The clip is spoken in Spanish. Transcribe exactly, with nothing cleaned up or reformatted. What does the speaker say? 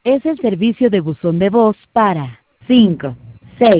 Es el servicio de buzón de voz para cinco,